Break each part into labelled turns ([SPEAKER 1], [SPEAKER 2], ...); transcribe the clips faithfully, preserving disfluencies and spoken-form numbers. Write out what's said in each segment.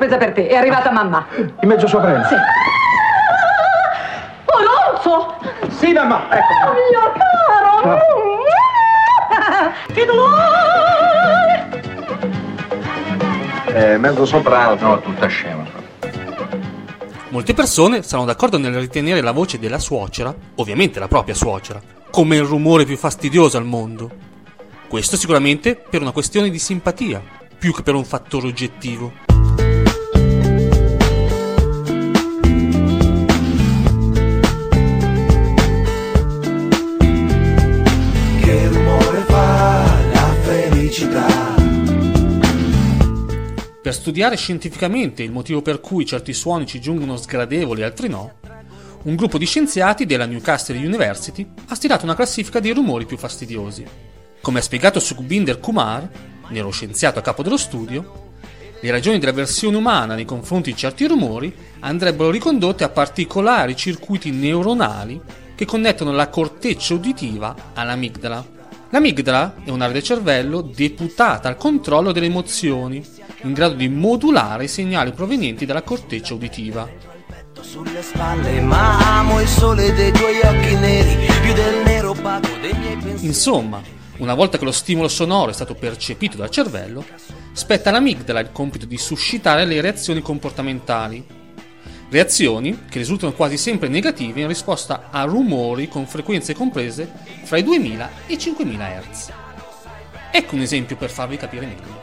[SPEAKER 1] sorpresa per te, è arrivata mamma.
[SPEAKER 2] In mezzo soprano?
[SPEAKER 1] Sì. Alonso!
[SPEAKER 2] Sì, mamma, ecco.
[SPEAKER 1] Oh mio caro!
[SPEAKER 2] No.
[SPEAKER 1] Che dolore!
[SPEAKER 2] Eh, mezzo soprano, no, tutta scema.
[SPEAKER 3] Molte persone saranno d'accordo nel ritenere la voce della suocera, ovviamente la propria suocera, come il rumore più fastidioso al mondo. Questo sicuramente per una questione di simpatia, più che per un fattore oggettivo.
[SPEAKER 4] Che rumore fa la felicità?
[SPEAKER 3] Per studiare scientificamente il motivo per cui certi suoni ci giungono sgradevoli e altri no, un gruppo di scienziati della Newcastle University ha stilato una classifica dei rumori più fastidiosi. Come ha spiegato Sukhbinder Kumar, neuroscienziato a capo dello studio, le ragioni dell'avversione umana nei confronti di certi rumori andrebbero ricondotte a particolari circuiti neuronali che connettono la corteccia uditiva all'amigdala. L'amigdala è un'area del cervello deputata al controllo delle emozioni, in grado di modulare i segnali provenienti dalla corteccia uditiva.
[SPEAKER 4] Sulle spalle, ma amo il sole dei tuoi occhi neri, più del nero opaco dei miei pensieri.
[SPEAKER 3] Insomma, una volta che lo stimolo sonoro è stato percepito dal cervello, spetta all'amigdala il compito di suscitare le reazioni comportamentali. Reazioni che risultano quasi sempre negative in risposta a rumori con frequenze comprese fra i duemila e i cinquemila hertz. Ecco un esempio per farvi capire meglio.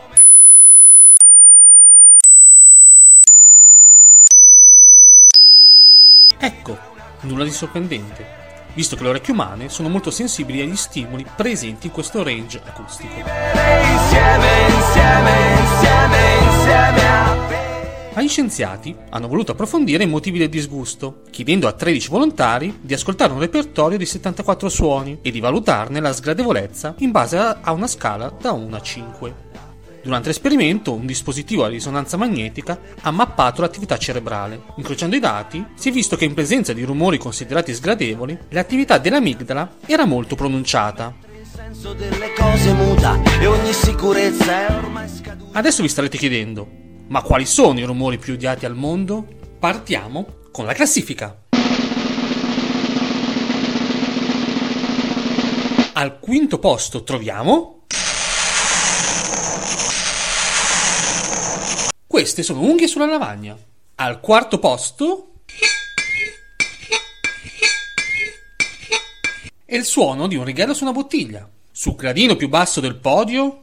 [SPEAKER 3] Ecco, nulla di sorprendente, visto che le orecchie umane sono molto sensibili agli stimoli presenti in questo range acustico.
[SPEAKER 4] Insieme, insieme, insieme, insieme a te.
[SPEAKER 3] Ma gli scienziati hanno voluto approfondire i motivi del disgusto, chiedendo a tredici volontari di ascoltare un repertorio di settantaquattro suoni e di valutarne la sgradevolezza in base a una scala da uno a cinque. Durante l'esperimento, un dispositivo a risonanza magnetica ha mappato l'attività cerebrale. Incrociando i dati, si è visto che in presenza di rumori considerati sgradevoli, l'attività dell'amigdala era molto pronunciata.
[SPEAKER 4] Il senso delle cose muta e ogni sicurezza è ormai scaduta.
[SPEAKER 3] Adesso vi starete chiedendo, ma quali sono i rumori più odiati al mondo? Partiamo con la classifica. Al quinto posto troviamo... Queste sono unghie sulla lavagna. Al quarto posto è il suono di un righello su una bottiglia. Sul gradino più basso del podio,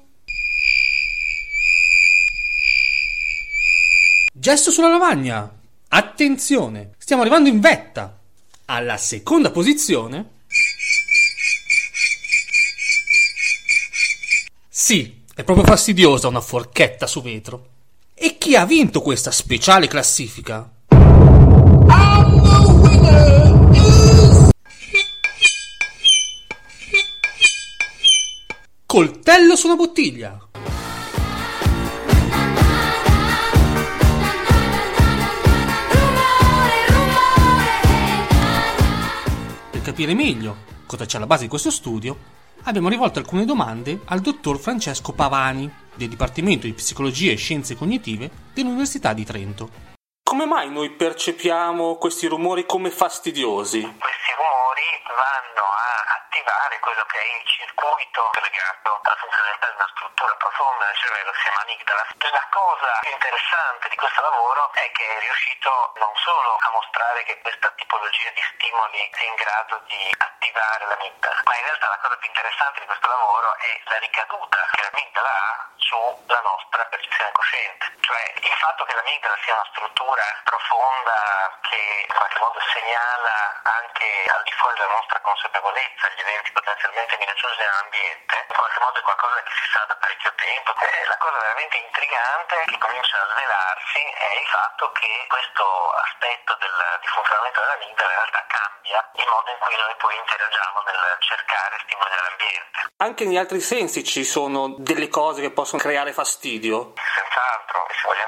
[SPEAKER 3] gesto sulla lavagna. Attenzione, stiamo arrivando in vetta. Alla seconda posizione, sì, è proprio fastidiosa una forchetta su vetro. E chi ha vinto questa speciale classifica? Coltello su una bottiglia. Per capire meglio cosa c'è alla base di questo studio, abbiamo rivolto alcune domande al dottor Francesco Pavani, del Dipartimento di Psicologia e Scienze Cognitive dell'Università di Trento. Come mai noi percepiamo questi rumori come fastidiosi?
[SPEAKER 5] Questi rumori vanno a attivare quello che è il circuito legato alla funzionalità di una struttura profonda del cervello, si chiama amigdala. La cosa interessante di questo lavoro è che è riuscito non solo a mostrare che questa tipologia di stimoli è in grado di attivare l'amigdala, ma in realtà la cosa più interessante di questo lavoro è la ricaduta che l'amigdala ha sulla nostra percezione cosciente. Cioè il fatto che l'amigdala sia una struttura profonda che in qualche modo segnala anche al di fuori della nostra consapevolezza gli eventi potenzialmente minacciosi nell'ambiente, in qualche modo è qualcosa che si sa da parecchio tempo. E la cosa veramente intrigante che comincia a svelarsi è il fatto che questo aspetto del, di funzionamento dell'amigdala in realtà cambia il modo in cui noi poi interagiamo nel cercare stimoli dell'ambiente.
[SPEAKER 3] Anche negli altri sensi ci sono delle cose che possono creare fastidio?
[SPEAKER 5] Senz'altro, se vogliamo riferire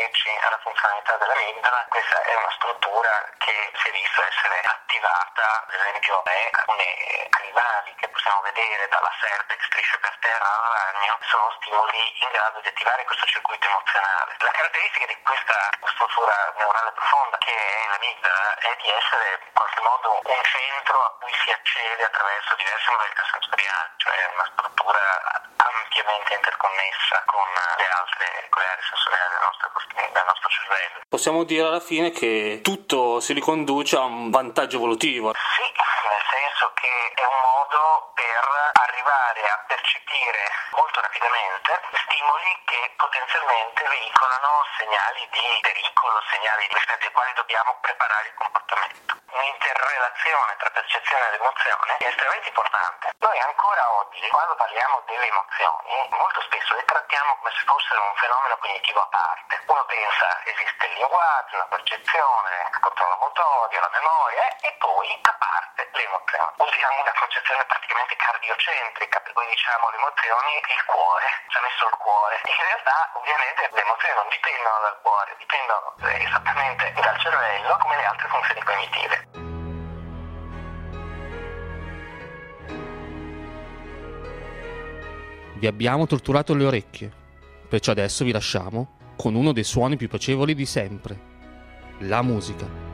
[SPEAKER 5] riferirci alla funzionalità dell'amigdala. Questa è una struttura che si è visto essere attivata, ad esempio, da alcuni animali che possiamo vedere, dalla serpe che striscia per terra al ragno, sono stimoli in grado di attivare questo circuito emozionale. La caratteristica di questa struttura neurale profonda che è l'amigdala è di essere in qualche modo un centro a cui si accede attraverso diverse modalità sensoriali, cioè una struttura ampiamente interconnessa con le altre con le aree sensoriali del nostro, del nostro cervello.
[SPEAKER 3] Possiamo dire alla fine che tutto si riconduce a un vantaggio evolutivo.
[SPEAKER 5] Sì, nel senso che è un modo per arrivare a percepire molto rapidamente stimoli che potenzialmente veicolano segnali di pericolo, segnali rispetto ai quali dobbiamo preparare il comportamento. Un'interrelazione tra percezione ed emozione è estremamente importante. Noi ancora oggi, quando parliamo delle emozioni, molto spesso le trattiamo come se fossero un fenomeno cognitivo a parte. Uno pensa esiste il linguaggio, la percezione, il controllo motorio, la memoria eh, e poi a parte le emozioni. Usiamo una concezione praticamente cardiocentrica, per cui diciamo le emozioni e il cuore, ci ha messo il cuore. In realtà ovviamente le emozioni non dipendono dal cuore, dipendono esattamente dal cervello come le altre funzioni cognitive.
[SPEAKER 3] Vi abbiamo torturato le orecchie, perciò adesso vi lasciamo con uno dei suoni più piacevoli di sempre, la musica.